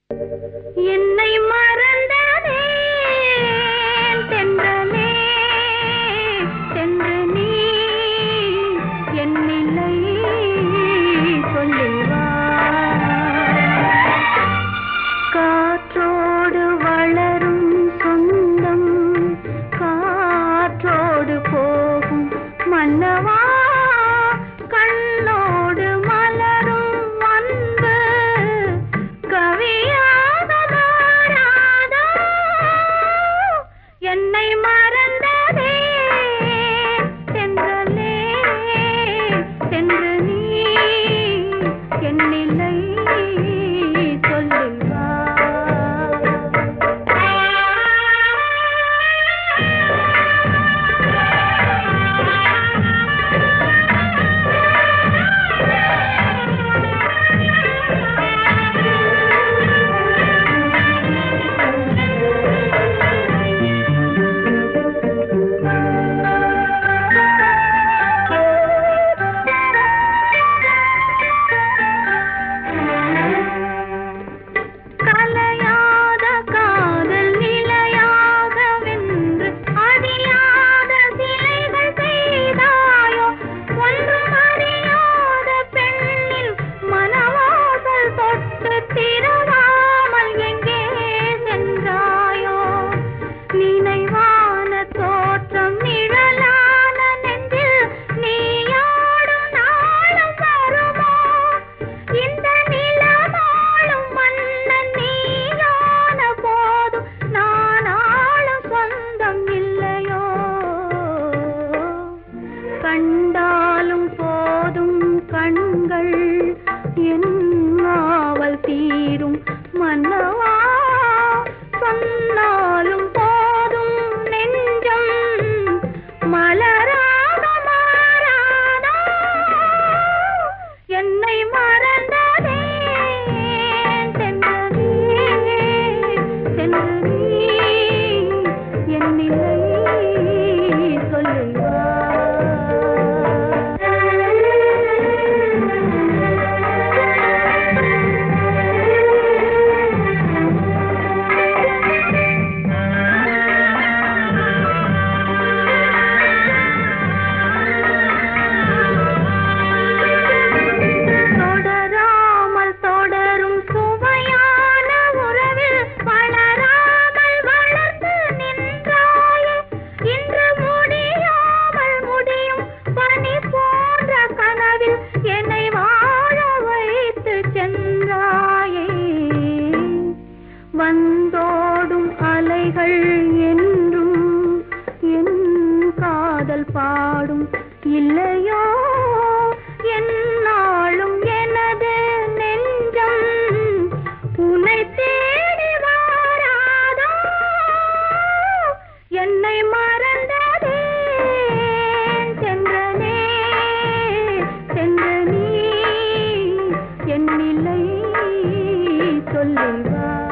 என்னை மறந்ததே தென்றலே சென்று நீ என் நிலை சொல்லிவா. காற்றோடு வளரும் சொந்தம் காற்றோடு போகும் மன்னவா, கண்ணோடு மலரும் அன்பு கவியாக மாறாதோ. என்னை மறந்ததே தென்றலே சென்று நீ என் நிலை சொல்லிவா. கண்டாலும் போதும் கண்கள் என் ஆவல் தீரும் மன்னவா, சொன்னாலும் போதும் நெஞ்சம் மலராக மாறாதோ. என்னை மறந்ததே தென்றலே சென்று நீ என் நிலை சொல்லிவா. வந்தோடும் அலைகள் என்றும் என் காதல் பாடும் இல்லையோ, என்னாலும் எனது நெஞ்சம் உன்னை தேடி வாராதோ. என்னை மறந்ததே தென்றலே சென்று நீ என் நிலை சொல்லிவா.